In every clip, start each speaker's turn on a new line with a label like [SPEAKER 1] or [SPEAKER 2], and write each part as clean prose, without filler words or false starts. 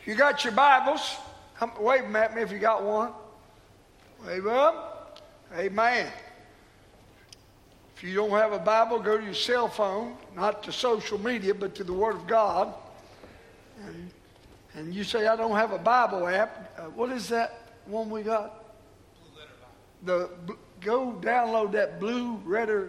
[SPEAKER 1] If you got your Bibles, wave them at me if you got one. Wave up. Amen. If you don't have a Bible, go to your cell phone, not to social media, but to the Word of God. And you say, I don't have a Bible app. What is that one we got? Blue Letter Bible. Go download that Blue Letter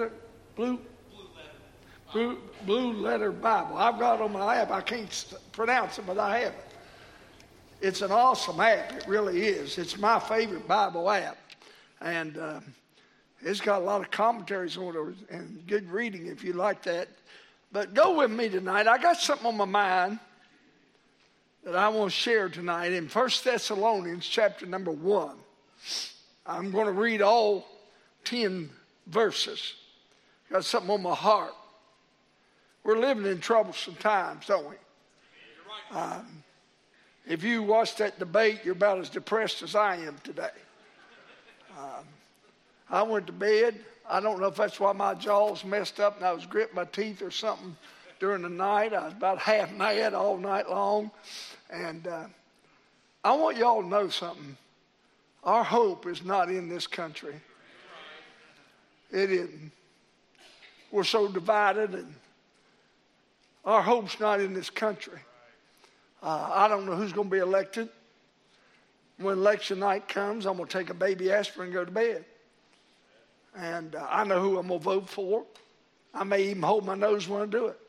[SPEAKER 1] Bible. I've got it on my app. I can't pronounce it, but I have it. It's an awesome app. It really is. It's my favorite Bible app. And it's got a lot of commentaries on it and good reading if you like that. But go with me tonight. I got something on my mind that I want to share tonight in 1 Thessalonians chapter number 1. I'm going to read all 10 verses. Got something on my heart. We're living in troublesome times, don't we? If you watch that debate, you're about as depressed as I am today. I went to bed. I don't know if that's why my jaw's messed up and I was gritting my teeth or something during the night. I was about half mad all night long. And I want y'all to know something. Our hope is not in this country. It isn't. We're so divided, and our hope's not in this country. I don't know who's going to be elected. When election night comes, I'm going to take a baby aspirin and go to bed. And I know who I'm going to vote for. I may even hold my nose when I do it.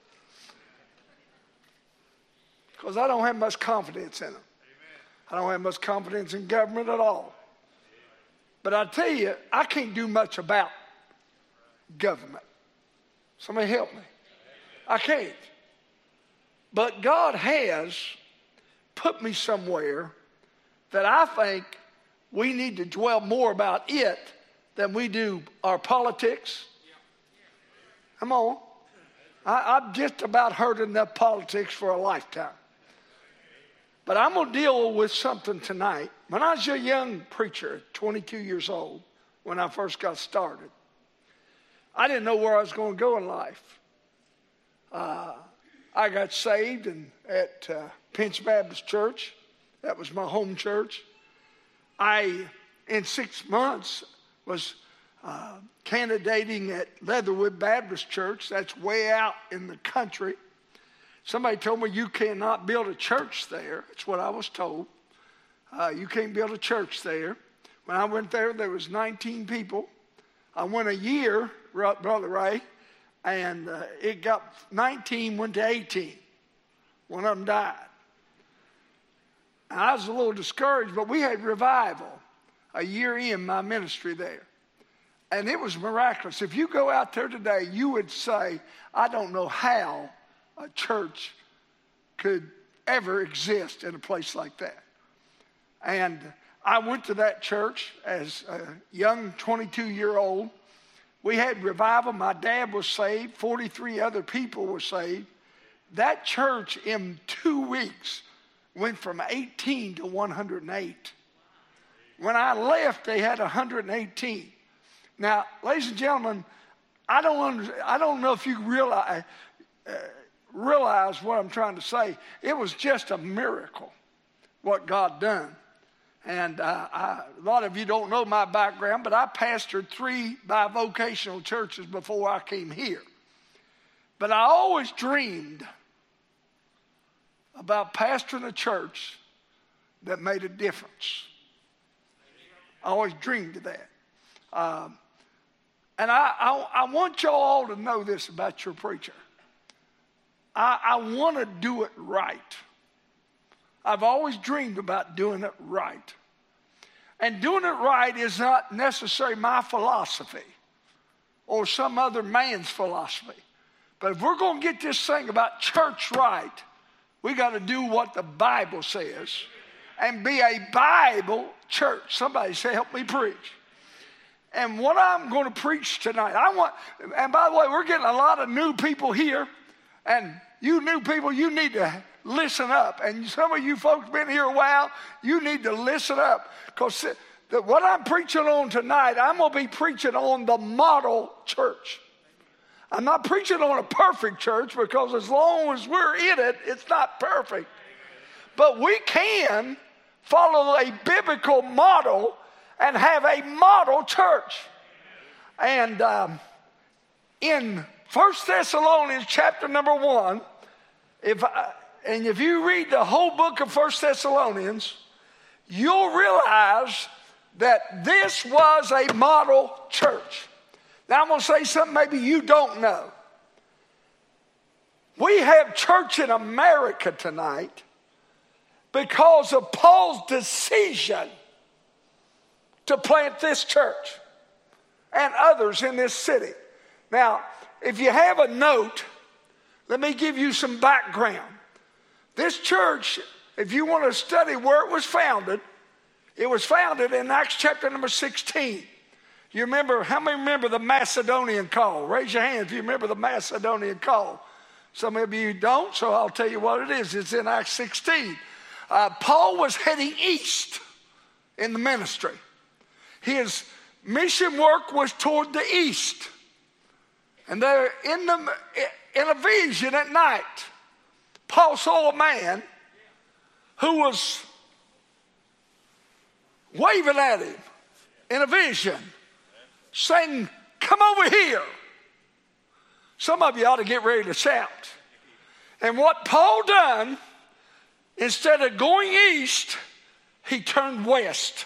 [SPEAKER 1] Because I don't have much confidence in them. I don't have much confidence in government at all. But I tell you, I can't do much about government. Somebody help me. I can't. But God has put me somewhere that I think we need to dwell more about it than we do our politics. Come on. I've just about heard enough politics for a lifetime. But I'm going to deal with something tonight. When I was a young preacher, 22 years old, when I first got started, I didn't know where I was going to go in life. I got saved at Pinch Baptist Church. That was my home church. In 6 months, was candidating at Leatherwood Baptist Church. That's way out in the country. Somebody told me you cannot build a church there. That's what I was told. You can't build a church there. When I went there, there was 19 people. I went a year, Brother Ray, and it got 19, went to 18. One of them died. And I was a little discouraged, but we had revival a year in my ministry there. And it was miraculous. If you go out there today, you would say, I don't know how a church could ever exist in a place like that. And I went to that church as a young 22-year-old. We had revival. My dad was saved. 43 other people were saved. That church in 2 weeks went from 18 to 108. When I left, they had 118. Now, ladies and gentlemen, I don't know if you realize what I'm trying to say. It was just a miracle what God done. And a lot of you don't know my background, but I pastored 3 bivocational churches before I came here. But I always dreamed about pastoring a church that made a difference. I always dreamed of that. And I want y'all all to know this about your preacher. I want to do it right. I've always dreamed about doing it right. And doing it right is not necessarily my philosophy or some other man's philosophy. But if we're going to get this thing about church right, we got to do what the Bible says and be a Bible church. Somebody say, help me preach. And what I'm going to preach tonight, and by the way, we're getting a lot of new people here. And you new people, you need to listen up. And some of you folks been here a while, you need to listen up. Because what I'm preaching on tonight, I'm going to be preaching on the model church. I'm not preaching on a perfect church, because as long as we're in it, it's not perfect. But we can follow a biblical model and have a model church. And in 1 Thessalonians chapter number 1, if you read the whole book of 1 Thessalonians, you'll realize that this was a model church. Now I'm going to say something maybe you don't know. We have church in America tonight because of Paul's decision to plant this church and others in this city. Now, if you have a note, let me give you some background. This church, if you want to study where it was founded in Acts chapter number 16. You remember, how many remember the Macedonian call? Raise your hand if you remember the Macedonian call. Some of you don't, so I'll tell you what it is. It's in Acts 16. Paul was heading east in the ministry. His mission work was toward the east. And there in a vision at night, Paul saw a man who was waving at him in a vision, saying, "Come over here." Some of you ought to get ready to shout. And what Paul done, instead of going east, he turned west.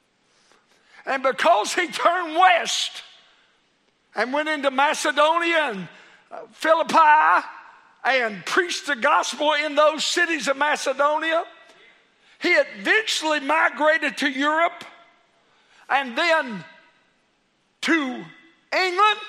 [SPEAKER 1] And because he turned west and went into Macedonia and Philippi and preached the gospel in those cities of Macedonia, he eventually migrated to Europe and then to England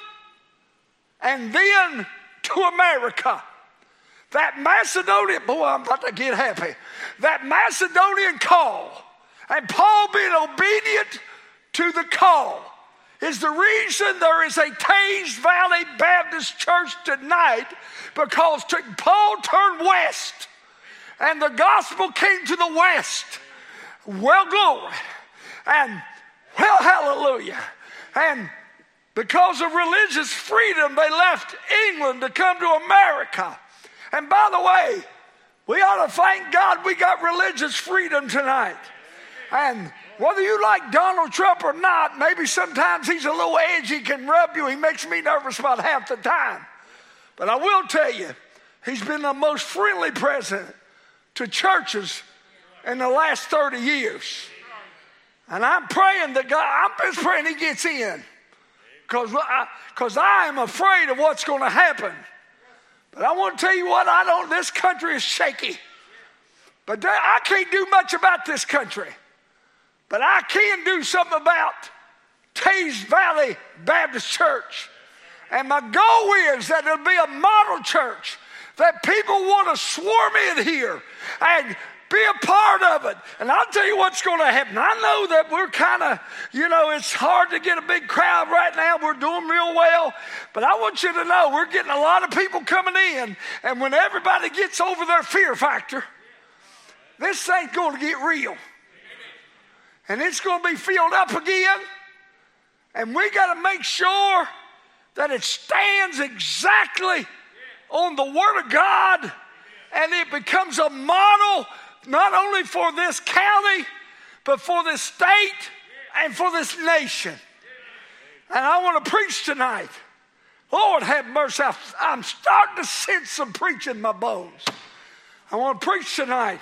[SPEAKER 1] and then to America. That Macedonian, boy, I'm about to get happy. That Macedonian call and Paul being obedient to the call is the reason there is a Teays Valley Baptist Church tonight, because Paul turned west and the gospel came to the west. Well, glory. And well, hallelujah. And because of religious freedom, they left England to come to America. And by the way, we ought to thank God we got religious freedom tonight. And whether you like Donald Trump or not, maybe sometimes he's a little edgy, can rub you. He makes me nervous about half the time. But I will tell you, he's been the most friendly president to churches in the last 30 years. And I'm praying that God, I'm just praying he gets in. Because I am afraid of what's going to happen. But I want to tell you what, this country is shaky. But I can't do much about this country. But I can do something about Teays Valley Baptist Church. And my goal is that it'll be a model church, that people want to swarm in here and be a part of it. And I'll tell you what's going to happen. I know that we're kind of, it's hard to get a big crowd right now. We're doing real well. But I want you to know we're getting a lot of people coming in. And when everybody gets over their fear factor, this thing's going to get real. And it's going to be filled up again. And we got to make sure that it stands exactly on the Word of God. And it becomes a model not only for this county, but for this state and for this nation. And I want to preach tonight. Lord have mercy. I'm starting to sense some preaching in my bones. I want to preach tonight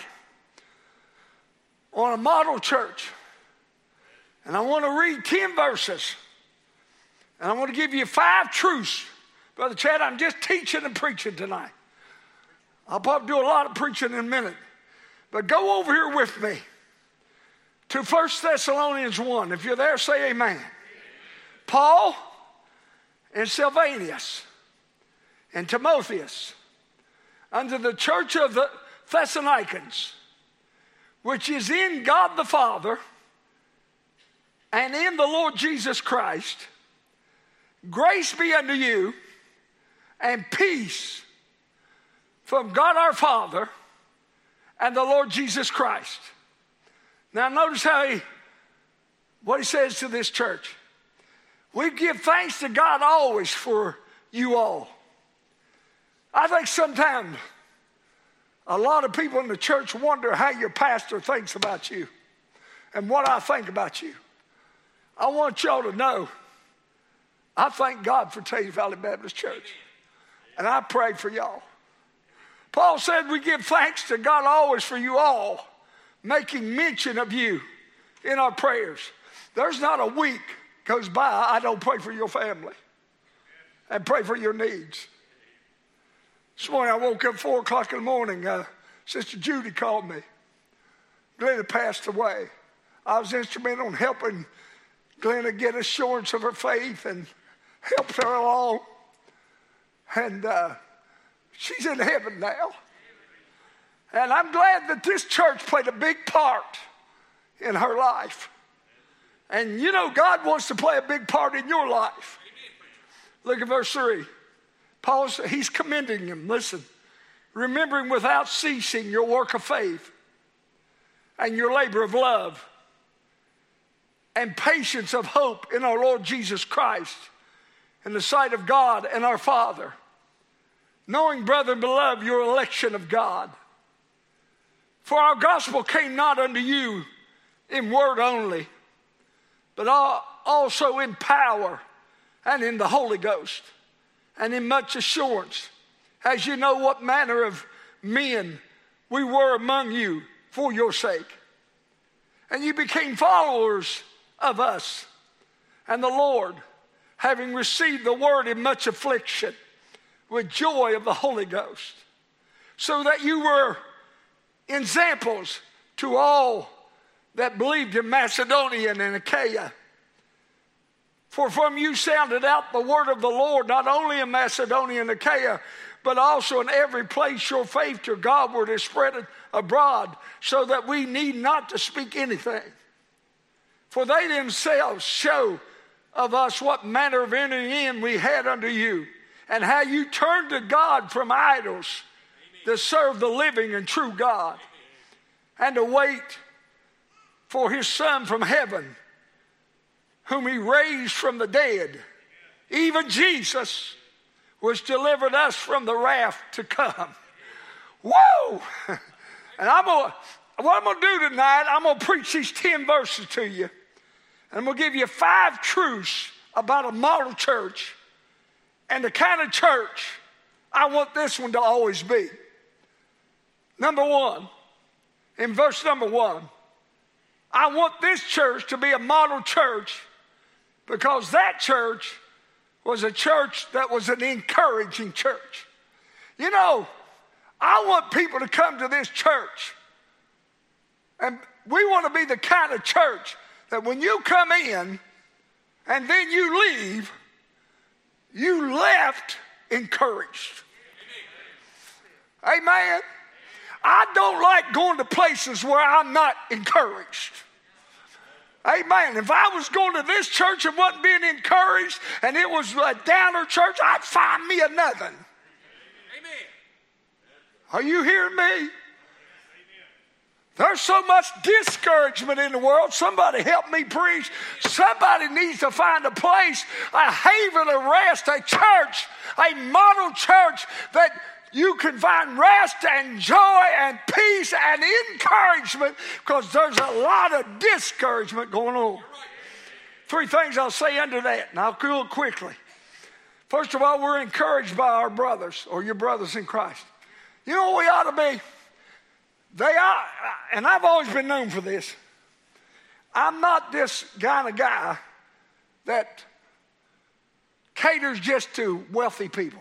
[SPEAKER 1] on a model church. And I want to read 10 verses. And I want to give you 5 truths. Brother Chad, I'm just teaching and preaching tonight. I'll probably do a lot of preaching in a minute. But go over here with me to 1 Thessalonians 1. If you're there, say amen. Paul and Silvanus and Timotheus, unto the church of the Thessalonians, which is in God the Father and in the Lord Jesus Christ, grace be unto you and peace from God our Father and the Lord Jesus Christ. Now notice what he says to this church. We give thanks to God always for you all. I think sometimes A lot of people in the church wonder how your pastor thinks about you and what I think about you. I want y'all to know, I thank God for Teays Valley Baptist Church. And I pray for y'all. Paul said we give thanks to God always for you all, making mention of you in our prayers. There's not a week goes by I don't pray for your family and pray for your needs. This morning I woke up 4 o'clock in the morning. Sister Judy called me. Glenna passed away. I was instrumental in helping Glenna get assurance of her faith and helped her along. And she's in heaven now. And I'm glad that this church played a big part in her life. And you know, God wants to play a big part in your life. Look at verse 3. Paul, he's commending him. Listen, remembering without ceasing your work of faith and your labor of love and patience of hope in our Lord Jesus Christ in the sight of God and our Father. Knowing, brethren, beloved, your election of God. For our gospel came not unto you in word only, but also in power and in the Holy Ghost and in much assurance, as you know what manner of men we were among you for your sake. And you became followers of us and the Lord, having received the word in much affliction with joy of the Holy Ghost, so that you were examples to all that believed in Macedonia and in Achaia. For from you sounded out the word of the Lord, not only in Macedonia and Achaia, but also in every place your faith to Godward is spread abroad, so that we need not to speak anything. For they themselves show of us what manner of entering in we had unto you, and how you turned to God from idols to serve the living and true God, and to wait for his Son from heaven, whom he raised from the dead, even Jesus, which delivered us from the wrath to come. Whoa! And what I'm going to do tonight, I'm going to preach these 10 verses to you. And I'm going to give you 5 truths about a model church and the kind of church I want this one to always be. Number 1, in verse number 1, I want this church to be a model church because that church was a church that was an encouraging church. You know, I want people to come to this church, and we want to be the kind of church that when you come in and then you leave, you left encouraged. Amen. I don't like going to places where I'm not encouraged. Amen. If I was going to this church and wasn't being encouraged and it was a downer church, I'd find me another. Amen. Are you hearing me? There's so much discouragement in the world. Somebody help me preach. Somebody needs to find a place, a haven of rest, a church, a model church that you can find rest and joy and peace and encouragement, because there's a lot of discouragement going on. 3 things I'll say under that, and I'll do it quickly. First of all, we're encouraged by our brothers, or your brothers in Christ. You know what we ought to be? They are, and I've always been known for this. I'm not this kind of guy that caters just to wealthy people.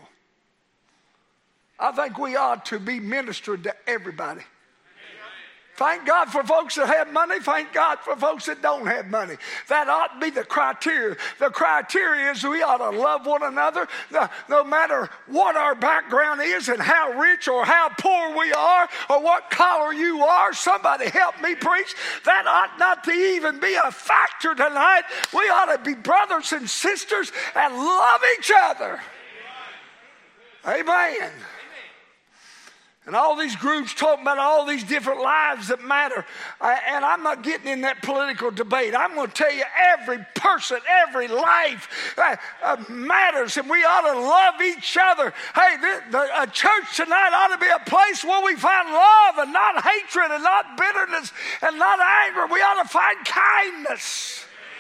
[SPEAKER 1] I think we ought to be ministered to everybody. Thank God for folks that have money. Thank God for folks that don't have money. That ought to be the criteria. The criteria is we ought to love one another no matter what our background is and how rich or how poor we are or what color you are. Somebody help me preach. That ought not to even be a factor tonight. We ought to be brothers and sisters and love each other. Amen. And all these groups talking about all these different lives that matter. And I'm not getting in that political debate. I'm going to tell you every person, every life matters. And we ought to love each other. Hey, a church tonight ought to be a place where we find love and not hatred and not bitterness and not anger. We ought to find kindness.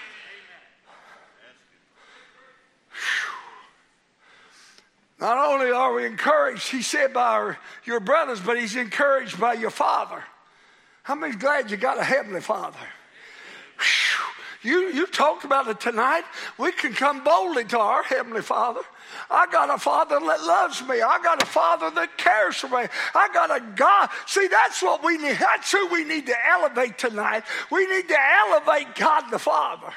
[SPEAKER 1] Not only are we encouraged, he said, by your brothers, but he's encouraged by your Father. How many's glad you got a heavenly Father? You talked about it tonight. We can come boldly to our heavenly Father. I got a Father that loves me. I got a Father that cares for me. I got a God. See, that's what we need. That's who we need to elevate tonight. We need to elevate God the Father.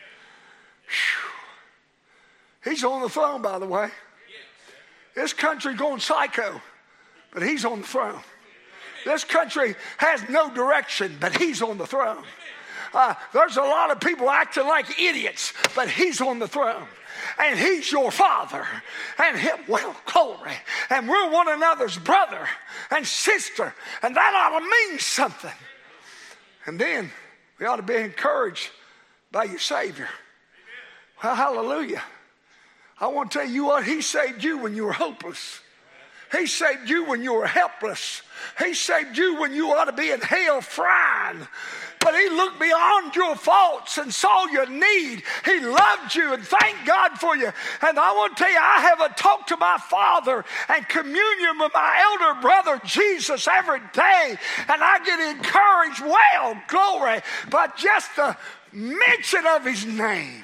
[SPEAKER 1] He's on the throne, by the way. This country going psycho, but he's on the throne. This country has no direction, but he's on the throne. There's a lot of people acting like idiots, but he's on the throne. And he's your Father. And well, glory. And we're one another's brother and sister. And that ought to mean something. And then we ought to be encouraged by your Savior. Well, hallelujah. I want to tell you what, he saved you when you were hopeless. He saved you when you were helpless. He saved you when you ought to be in hell frying. But he looked beyond your faults and saw your need. He loved you, and thank God for you. And I want to tell you, I have a talk to my Father and communion with my elder brother Jesus every day. And I get encouraged, well, glory, by just the mention of his name.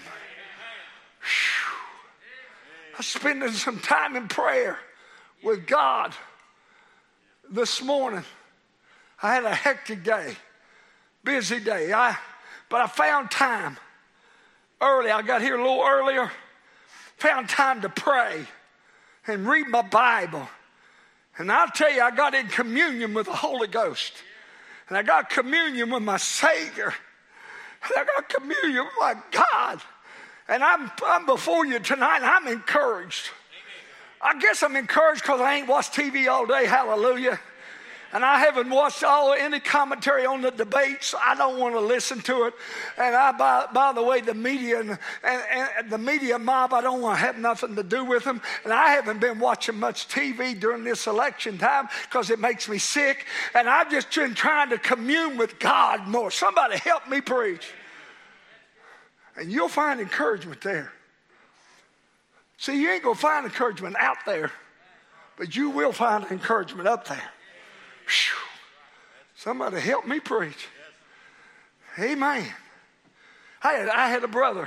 [SPEAKER 1] I'm spending some time in prayer with God this morning. I had a hectic day, busy day. But I found time early. I got here a little earlier. Found time to pray and read my Bible. And I'll tell you, I got in communion with the Holy Ghost. And I got communion with my Savior. And I got communion with my God. And I'm before you tonight, and I'm encouraged. I guess I'm encouraged because I ain't watched TV all day, hallelujah. And I haven't watched any commentary on the debates. I don't want to listen to it. And by the way, the media and the media mob, I don't want to have nothing to do with them. And I haven't been watching much TV during this election time because it makes me sick. And I've just been trying to commune with God more. Somebody help me preach. And you'll find encouragement there. See, you ain't going to find encouragement out there, but you will find encouragement up there. Whew. Somebody help me preach. Amen. I had a brother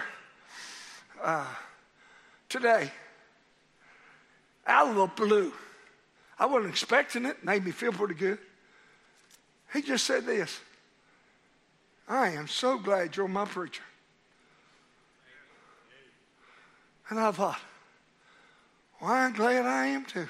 [SPEAKER 1] today, out of the blue. I wasn't expecting it. Made me feel pretty good. He just said this: I am so glad you're my preacher. And I thought, well, I'm glad I am too.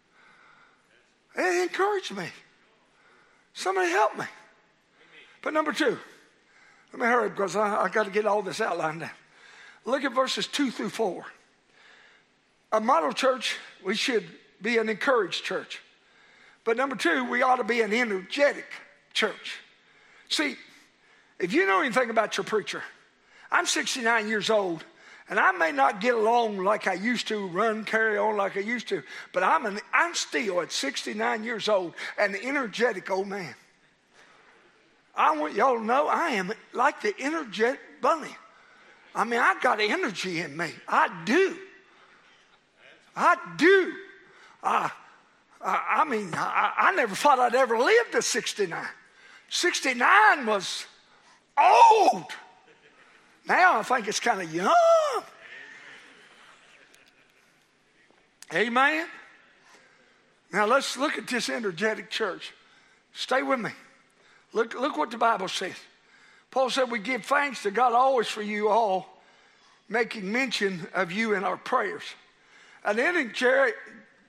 [SPEAKER 1] It encouraged me. Somebody help me. But number two, let me hurry because I got to get all this outlined down. Look at verses 2 through 4. A model church, we should be an encouraged church. But number two, we ought to be an energetic church. See, if you know anything about your preacher, I'm 69 years old. And I may not get along like I used to, run, carry on like I used to, but I'm still at 69 years old an energetic old man. I want y'all to know I am like the energetic bunny. I mean, I got energy in me. I do. I never thought I'd ever live to 69. 69 was old. Now I think it's kind of young. Amen. Now let's look at this energetic church. Stay with me. Look what the Bible says. Paul said we give thanks to God always for you all, making mention of you in our prayers. An energetic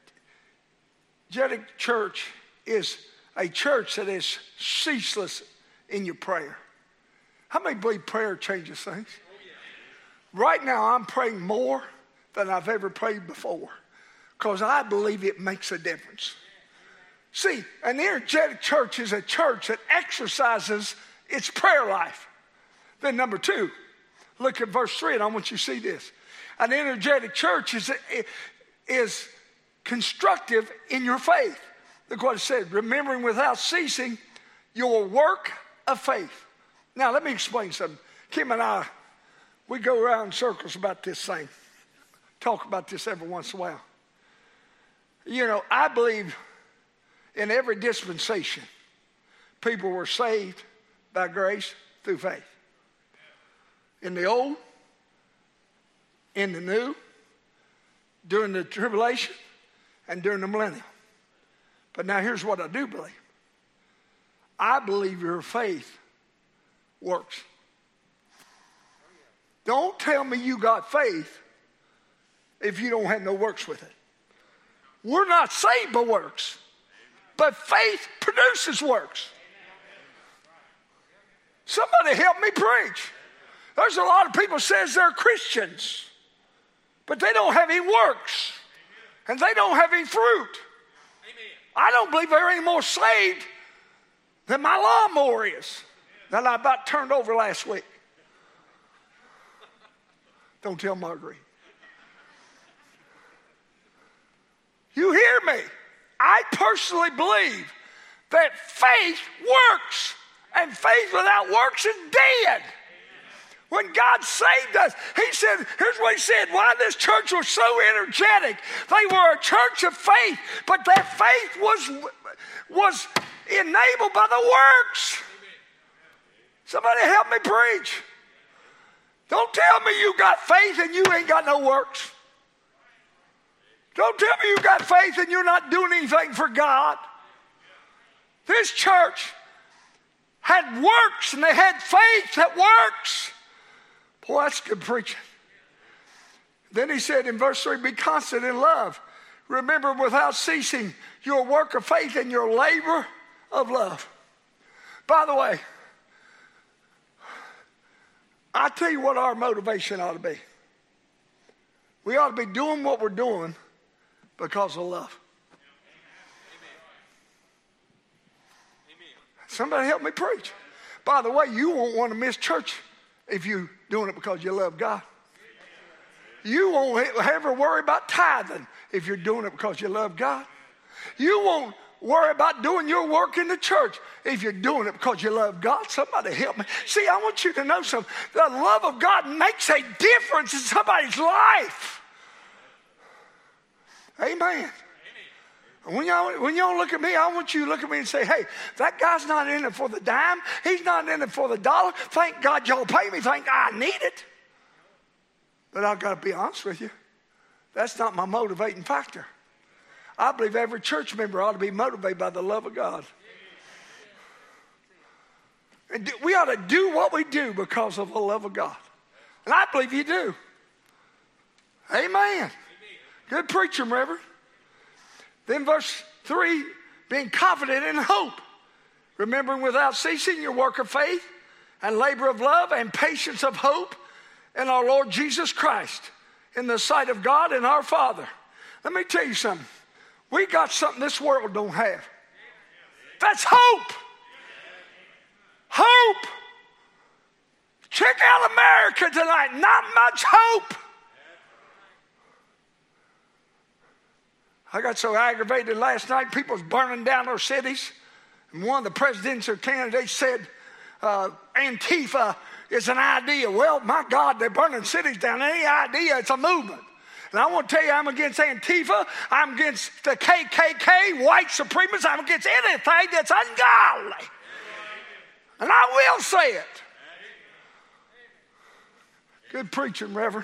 [SPEAKER 1] church is a church that is ceaseless in your prayer. How many believe prayer changes things? Right now, I'm praying more than I've ever prayed before because I believe it makes a difference. See, an energetic church is a church that exercises its prayer life. Then number 2, look at verse 3, and I want you to see this. An energetic church is constructive in your faith. Look what it said, remembering without ceasing your work of faith. Now, let me explain something. Kim and I, we go around in circles about this thing. Talk about this every once in a while. You know, I believe in every dispensation, people were saved by grace through faith. In the old, in the new, during the tribulation, and during the millennium. But now here's what I do believe. I believe your faith works. Don't tell me you got faith if you don't have no works with it. We're not saved by works, but faith produces works. Somebody help me preach. There's a lot of people says they're Christians, but they don't have any works, and they don't have any fruit. I don't believe they're any more saved than my lawnmower is that I about turned over last week. Don't tell Marguerite. You hear me? I personally believe that faith works, and faith without works is dead. When God saved us, he said, here's what he said, why this church was so energetic. They were a church of faith, but that faith was enabled by the works. Somebody help me preach. Don't tell me you got faith and you ain't got no works. Don't tell me you got faith and you're not doing anything for God. This church had works, and they had faith that works. Boy, that's good preaching. Then he said in verse 3, be constant in love. Remember without ceasing your work of faith and your labor of love. By the way, I tell you what our motivation ought to be. We ought to be doing what we're doing because of love. Somebody help me preach. By the way, you won't want to miss church if you're doing it because you love God. You won't ever worry about tithing if you're doing it because you love God. You won't worry about doing your work in the church if you're doing it because you love God. Somebody help me. See, I want you to know something. The love of God makes a difference in somebody's life. Amen. When y'all look at me, I want you to look at me and say, hey, that guy's not in it for the dime. He's not in it for the dollar. Thank God y'all pay me. Thank God I need it. But I've got to be honest with you. That's not my motivating factor. I believe every church member ought to be motivated by the love of God. And we ought to do what we do because of the love of God. And I believe you do. Amen. Good preaching, Reverend. Then verse 3, being confident in hope, remembering without ceasing your work of faith and labor of love and patience of hope in our Lord Jesus Christ, in the sight of God and our Father. Let me tell you something. We got something this world don't have. That's hope. Hope. Check out America tonight. Not much hope. I got so aggravated last night. People was burning down their cities. And one of the presidential candidates said, Antifa is an idea. Well, my God, they're burning cities down. Any idea, it's a movement. And I want to tell you, I'm against Antifa. I'm against the KKK, white supremacists. I'm against anything that's ungodly. And I will say it. Good preaching, Reverend.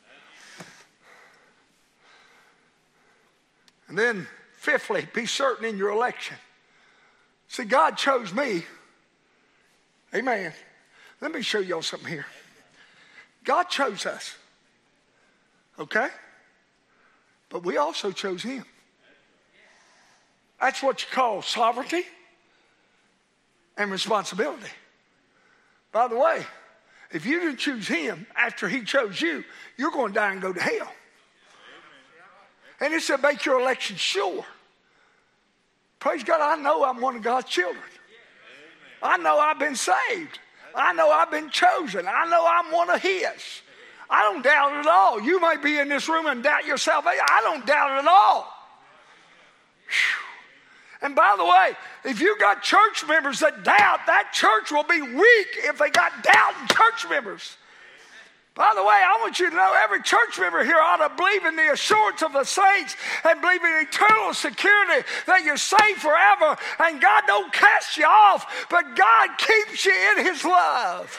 [SPEAKER 1] And then, fifthly, be certain in your election. See, God chose me. Amen. Let me show y'all something here. God chose us. Okay? But we also chose him. That's what you call sovereignty and responsibility. By the way, if you didn't choose him after he chose you, you're going to die and go to hell. And it said make your election sure. Praise God, I know I'm one of God's children. I know I've been saved. I know I've been chosen. I know I'm one of His. I don't doubt it at all. You may be in this room and doubt your salvation. I don't doubt it at all. Whew. And by the way, if you got church members that doubt, that church will be weak if they got doubting church members. By the way, I want you to know every church member here ought to believe in the assurance of the saints and believe in eternal security that you're saved forever and God don't cast you off, but God keeps you in His love.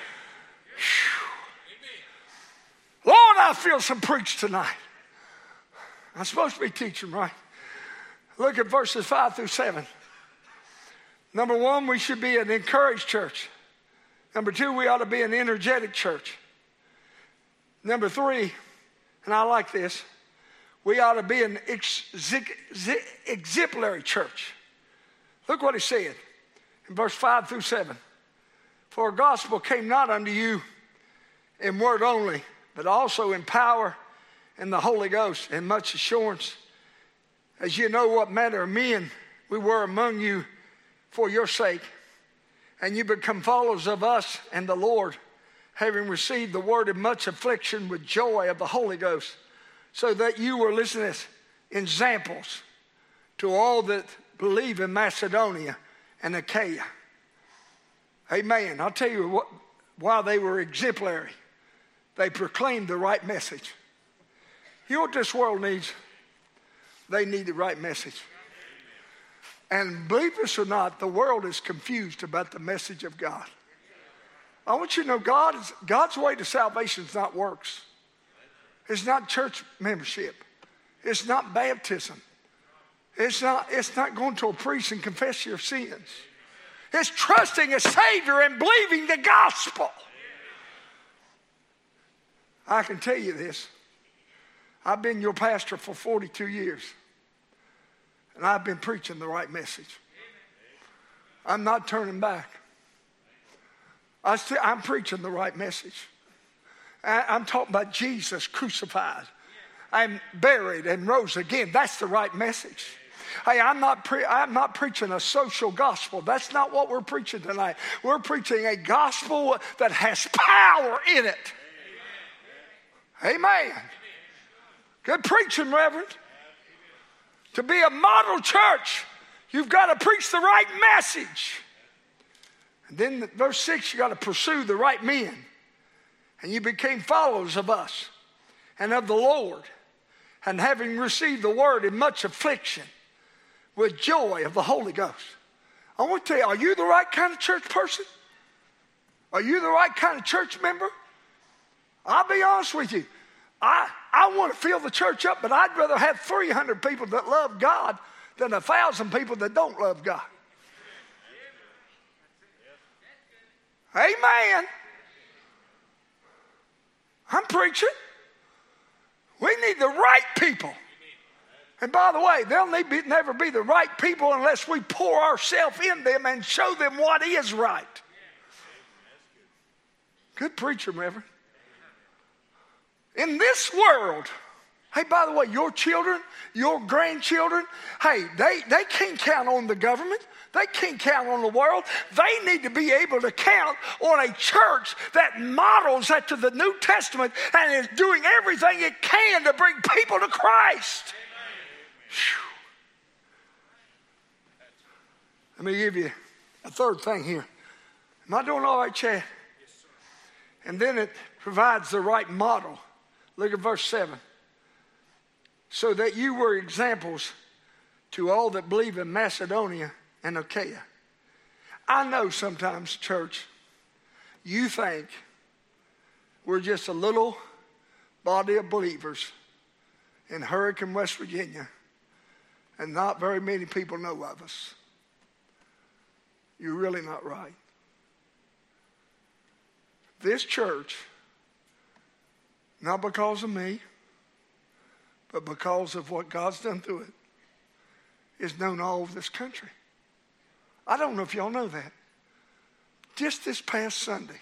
[SPEAKER 1] Lord, I feel some preach tonight. I'm supposed to be teaching, right? Look at verses 5 through 7. Number one, we should be an encouraged church. Number two, we ought to be an energetic church. Number three, and I like this, we ought to be an exemplary church. Look what he said in verse 5 through 7. For a gospel came not unto you in word only, but also in power and the Holy Ghost and much assurance, as you know what manner of men we were among you for your sake, and you become followers of us and the Lord, having received the word of much affliction with joy of the Holy Ghost, so that you were, listen to this, examples to all that believe in Macedonia and Achaia. Amen. I'll tell you what, while they were exemplary, they proclaimed the right message. You know what this world needs? They need the right message. And believe this or not, the world is confused about the message of God. I want you to know God's way to salvation is not works. It's not church membership. It's not baptism. It's not going to a priest and confess your sins. It's trusting a Savior and believing the gospel. I can tell you this. I've been your pastor for 42 years. And I've been preaching the right message. I'm not turning back. I'm preaching the right message. I'm talking about Jesus crucified and buried and rose again. That's the right message. Hey, I'm not preaching a social gospel. That's not what we're preaching tonight. We're preaching a gospel that has power in it. Amen. Good preaching, Reverend. To be a model church, you've got to preach the right message. And then verse 6, you got to pursue the right men. And you became followers of us and of the Lord. And having received the word in much affliction, with joy of the Holy Ghost. I want to tell you, are you the right kind of church person? Are you the right kind of church member? I'll be honest with you. I want to fill the church up, but I'd rather have 300 people that love God than 1,000 people that don't love God. Amen. I'm preaching. We need the right people. And by the way, they'll never be the right people unless we pour ourselves in them and show them what is right. Good preacher, Reverend. In this world, hey, by the way, your children, your grandchildren, hey, they can't count on the government. They can't count on the world. They need to be able to count on a church that models after the New Testament and is doing everything it can to bring people to Christ. Let me give you a third thing here. Am I doing all right, Chad? Yes, sir. And then it provides the right model. Look at verse 7. So that you were examples to all that believe in Macedonia and Achaia. I know sometimes, church, you think we're just a little body of believers in Hurricane, West Virginia, and not very many people know of us. You're really not right. This church, not because of me, but because of what God's done through it, is known all over this country. I don't know if y'all know that. Just this past Sunday,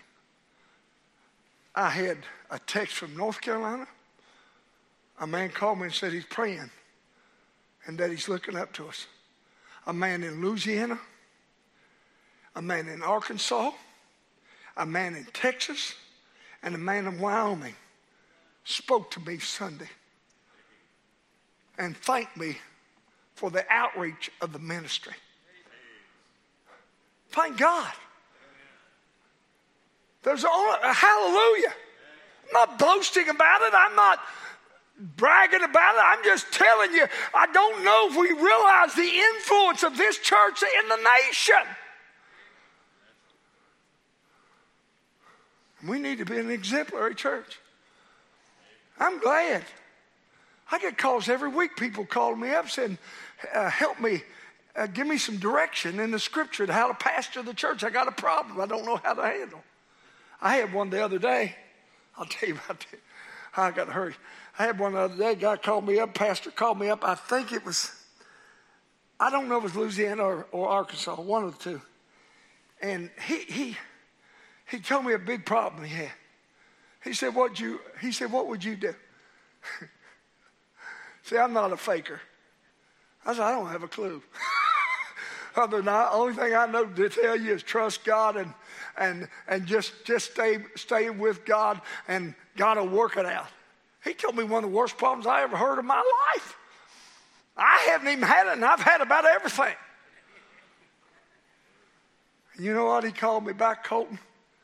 [SPEAKER 1] I had a text from North Carolina. A man called me and said he's praying and that he's looking up to us. a man in Louisiana, a man in Arkansas, a man in Texas, and a man in Wyoming spoke to me Sunday and thanked me for the outreach of the ministry. Thank God. There's only a hallelujah. I'm not boasting about it. I'm not bragging about it. I'm just telling you, I don't know if we realize the influence of this church in the nation. We need to be an exemplary church. I'm glad. I get calls every week. People call me up saying, help me, give me some direction in the scripture to how to pastor the church. I got a problem I don't know how to handle. I had one the other day. I'll tell you about that. I got to hurry. I had one the other day. A guy called me up, pastor called me up. I think it was, I don't know if it was Louisiana or Arkansas, one of the two. And he told me a big problem he had. He said, what would you do? See, I'm not a faker. I said, I don't have a clue. Other than the only thing I know to tell you is trust God and just stay with God, and God will work it out. He told me one of the worst problems I ever heard in my life. I haven't even had it, and I've had about everything. And you know what? He called me back, Colton,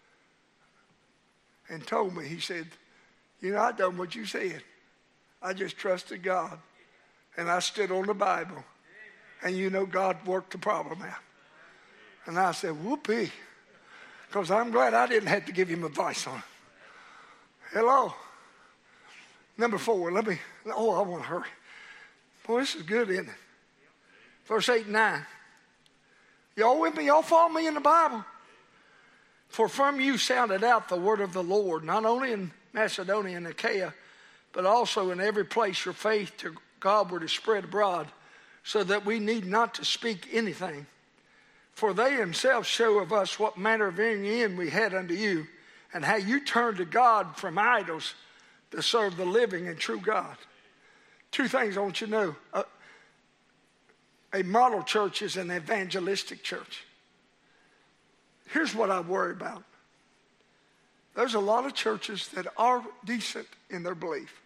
[SPEAKER 1] and told me, he said, I done what you said. I just trusted God, and I stood on the Bible, and God worked the problem out. And I said, whoopee, because I'm glad I didn't have to give him advice on it. Hello. Number 4, I want to hurry. Boy, this is good, isn't it? Verse 8 and 9. Y'all with me? Y'all follow me in the Bible? For from you sounded out the word of the Lord, not only in Macedonia and Achaia, but also in every place your faith to God were to spread abroad, so that we need not to speak anything. For they themselves show of us what manner of end we had unto you, and how you turned to God from idols to serve the living and true God. 2 things I want you to know. A model church is an evangelistic church. Here's what I worry about. There's a lot of churches that are decent in their belief.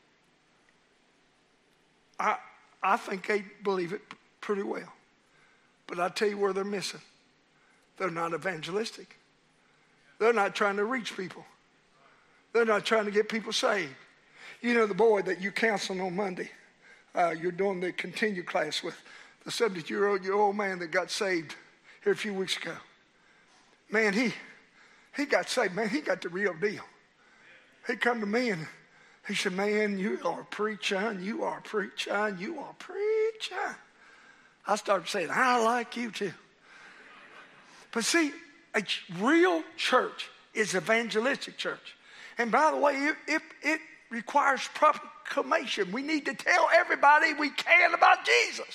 [SPEAKER 1] I think they believe it pretty well. But I tell you where they're missing. They're not evangelistic. They're not trying to reach people. They're not trying to get people saved. You know the boy that you counseled on Monday. You're doing the continue class with the 70-year-old man that got saved here a few weeks ago. Man, he got saved. Man, he got the real deal. He come to me and he said, man, you are preaching, you are preaching, you are preaching. I started saying, I like you too. But see, a real church is evangelistic church. And by the way, it requires proclamation. We need to tell everybody we can about Jesus.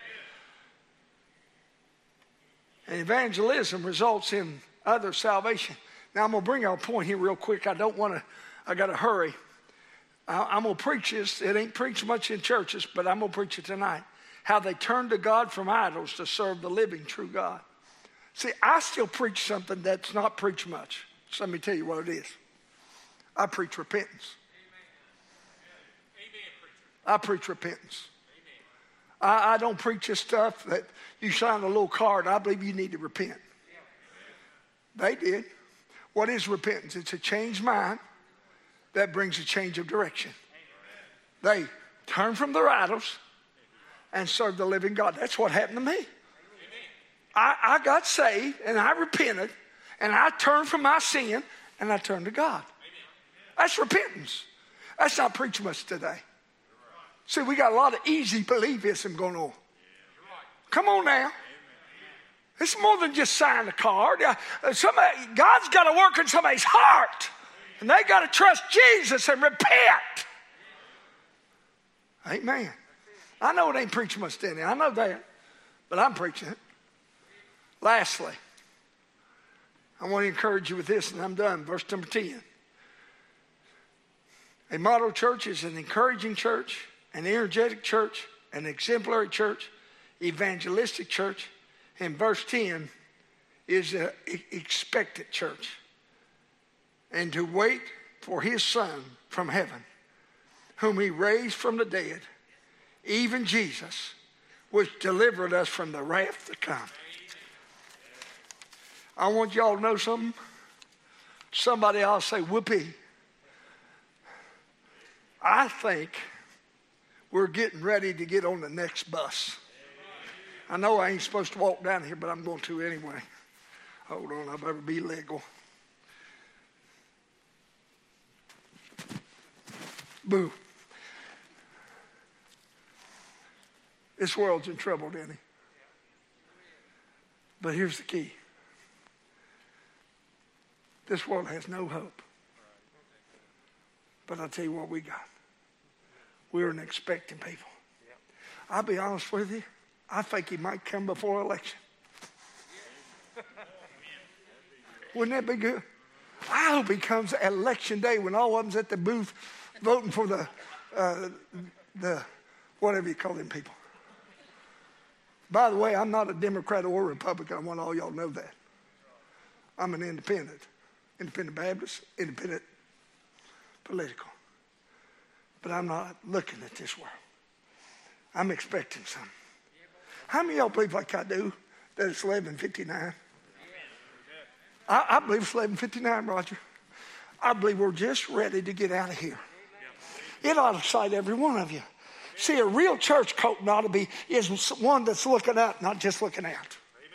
[SPEAKER 1] And evangelism results in other salvation. Now, I'm going to bring out a point here real quick. I got to hurry. I'm going to preach this. It ain't preached much in churches, but I'm going to preach it tonight. How they turned to God from idols to serve the living true God. See, I still preach something that's not preached much. So let me tell you what it is. I preach repentance. I preach repentance. I don't preach this stuff that you sign a little card. I believe you need to repent. They did. What is repentance? It's a changed mind that brings a change of direction. They turn from their idols and serve the living God. That's what happened to me. I got saved and I repented and I turned from my sin and I turned to God. That's repentance. That's not preached much today. See, we got a lot of easy believism going on. Come on now. It's more than just sign a card. God's got to work in somebody's heart. And they got to trust Jesus and repent. Amen. I know it ain't preaching much today. I know that. But I'm preaching it. Lastly, I want to encourage you with this, and I'm done. Verse number 10. A model church is an encouraging church, an energetic church, an exemplary church. evangelistic church. And verse 10 is an expectant church. And to wait for his Son from heaven, whom he raised from the dead, even Jesus, which delivered us from the wrath to come. I want y'all to know something. Somebody else say, whoopee. I think we're getting ready to get on the next bus. I know I ain't supposed to walk down here, but I'm going to anyway. Hold on, I better be legal. Boo. This world's in trouble, Denny. But here's the key. This world has no hope. But I'll tell you what we got. We're an expecting people. I'll be honest with you. I think he might come before election. Wouldn't that be good? I hope he comes election day when all of them's at the booth voting for the whatever you call them people. By the way, I'm not a Democrat or a Republican. I want all y'all to know that. I'm an independent Baptist, independent political. But I'm not looking at this world. I'm expecting something. How many of y'all believe like I do that it's 11:59? I believe it's 11:59, Roger. I believe we're just ready to get out of here. It ought to excite every one of you. See, a real church coat ought to be is one that's looking up, not just looking out.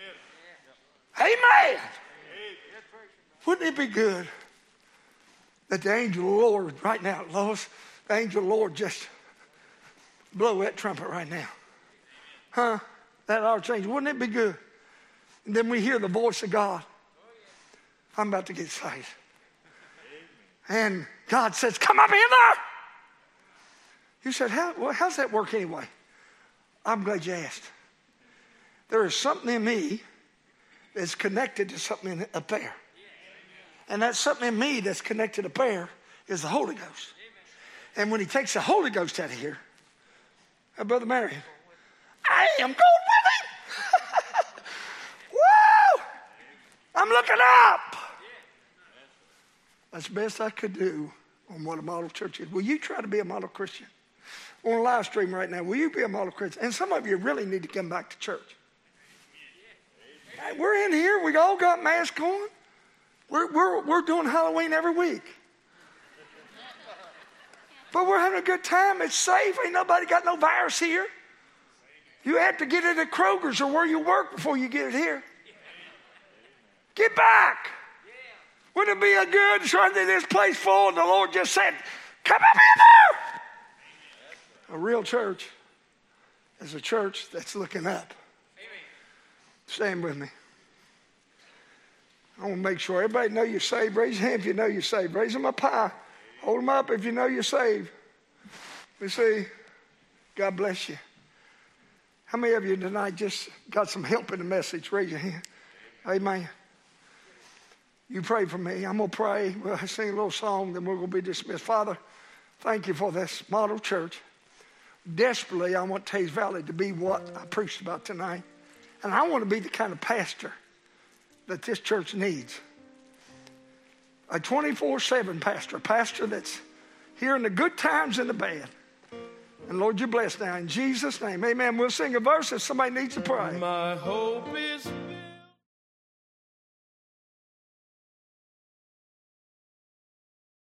[SPEAKER 1] Amen. Wouldn't it be good that the angel of the Lord right now, Lois, the angel of the Lord just blow that trumpet right now? Huh? That archangel, wouldn't it be good? And then we hear the voice of God. I'm about to get excited. And God says, come up in there. You said, how's that work anyway? I'm glad you asked. There is something in me that's connected to something up there. And that something in me that's connected up there is the Holy Ghost. And when he takes the Holy Ghost out of here, Brother Marion, I am going with him. Woo! I'm looking up. That's the best I could do on what a model church is. Will you try to be a model Christian? On a live stream right now, will you be a model Christian? And some of you really need to come back to church. Hey, we're in here. We all got masks on. We're doing Halloween every week. But we're having a good time. It's safe. Ain't nobody got no virus here. You have to get it at Kroger's or where you work before you get it here. Get back. Wouldn't it be a good trying to this place full and the Lord just said, come up in there. A real church is a church that's looking up. Stand with me. I want to make sure everybody know you're saved. Raise your hand if you know you're saved. Raise them up high. Hold them up if you know you're saved. We see. God bless you. How many of you tonight just got some help in the message? Raise your hand. Amen. You pray for me. I'm going to pray. We'll sing a little song, then we're going to be dismissed. Father, thank you for this model church. Desperately, I want Taze Valley to be what I preached about tonight. And I want to be the kind of pastor that this church needs. A 24/7 pastor, a pastor that's here in the good times and the bad. And Lord, you bless now in Jesus' name. Amen. We'll sing a verse if somebody needs to pray.
[SPEAKER 2] My hope is